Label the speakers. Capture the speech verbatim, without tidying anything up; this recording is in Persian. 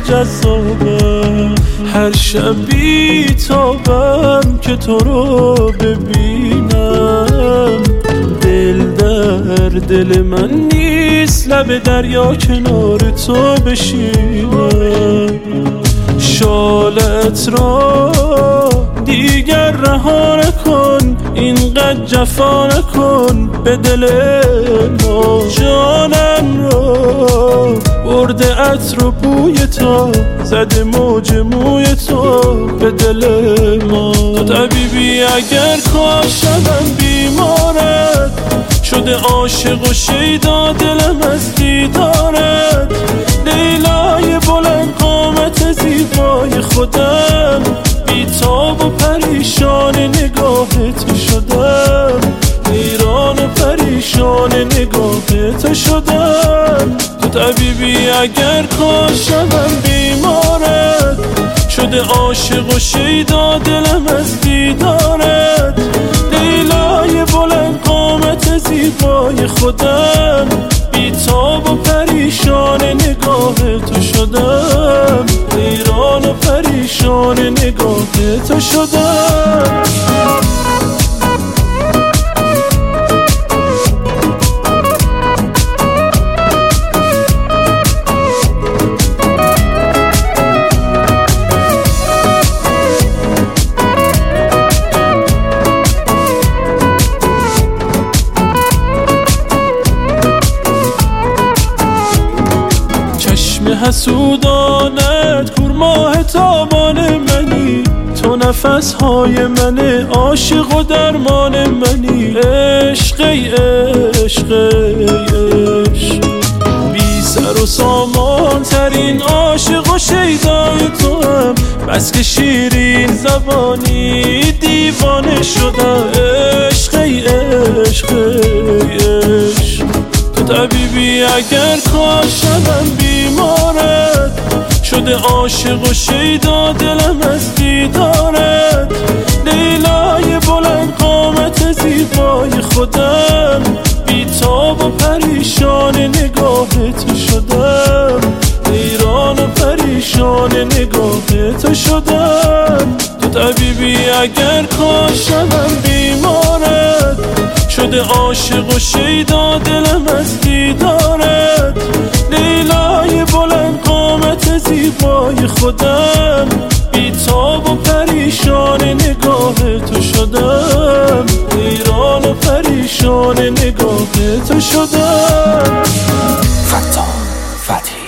Speaker 1: جذابه. هر شب بی‌تابم که تو رو ببینم، دل در دل من نیست، لب دریا کنار تو بشینم. شالت را دیگر رها نکن، اینقدر جفا نکن به دل ما. جانم را برده عطر و بوی تو، زده موج موی تو به دل ما. طبیبی اگر کاشم بیمارت شده، عاشق و شیدا دلم از دیدارت. لیلای بلند قامت زیبای خودم، بیتاب و پریشان نگاهت شدم. حیران و پریشان نگاهت شدم. تو طبیبی اگر کاشم بیمارت شده، عاشق و شیدا دلم از دیدارت. لیلای بلند قامت زیبای خودم، بیتاب و پریشان نگاهت شدم. حیران و پریشان نگاهت شدم. حسودانت کورماه تابان منی، تو نفس های من، عاشق و درمان منی. عشق ای عشق ای عشق، بی سر و سامان ترین عاشق و شیدای تو هم. بس که شیرین زبانی دیوانه شدم. عشق ای عشق ای عشق، تو طبیبی اگر کاشم بیمارت شده، عاشق و شیدا دلم از دیدارت. لیلای بلند قامت زیبای خودم، بیتاب و پریشان نگاهت شدم. حیران و پریشان نگاهت شدم. تو طبیبی اگر کاشم بیمارت شده، عاشق و شیدا دلم از دیدارت. لیلای بلند قامت زیبای خودم، بیتاب و پریشان نگاهت شدم. حیران و پریشان نگاهت شدم.
Speaker 2: فتاح فتحی